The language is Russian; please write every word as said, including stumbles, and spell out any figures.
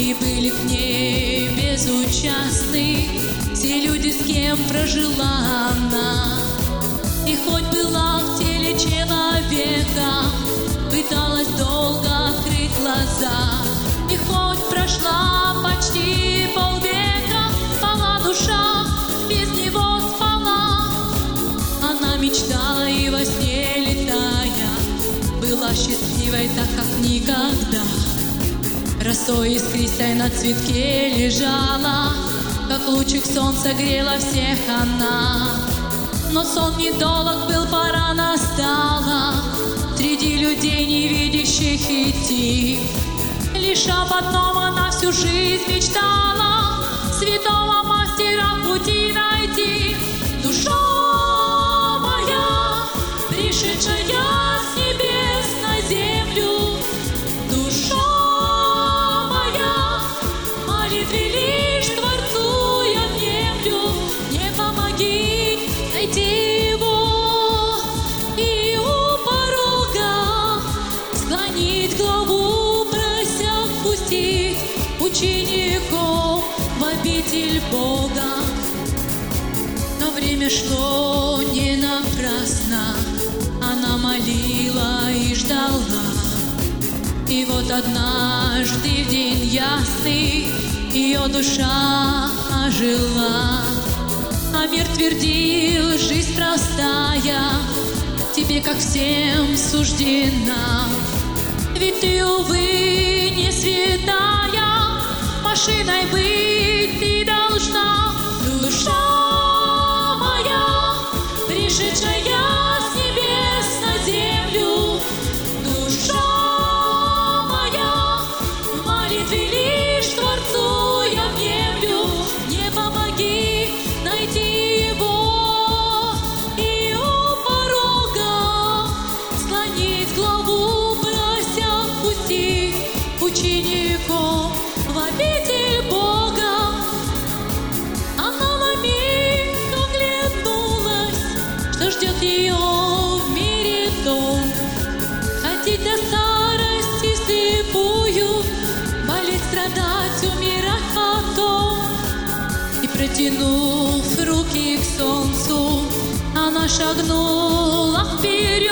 И были к ней безучастны все люди, с кем прожила она. И хоть была в теле человека, пыталась долго открыть глаза. И хоть прошла почти полвека, спала душа, без него спала. Она мечтала и во сне летая была счастливой так, как никогда. Росой искристой на цветке лежала, как лучик солнца грела всех она. Но сон недолг был, пора настала среди людей невидящих идти. Лишь об одном она всю жизнь мечтала, святого мастера пути найти. Душа моя, пришедшая с небес на землю, душа моя, молитве лишь Творцу я внемлю. Не помоги найти его, и у порога склонить главу, прося впустить учеников в обитель Бога. Но время шло не напрасно, она молила и ждала. И вот однажды в день ясный ее душа ожила. А мир твердил: жизнь простая, тебе, как всем, суждена. Ведь ты, увы, не святая, машиной быть ты должна. Душа моя, пришедшая с небес на землю, душа моя, в молитве лишь Творцу я внемлю. Не помоги найти его, и у порога склонить главу, прося впустить учеников в обитель Бога. Она на миг оглянулась, что ждет ее в мире дом. Ходить до старости слепую, болеть, страдать, умирать потом. И протянув руки к солнцу, она шагнула вперед.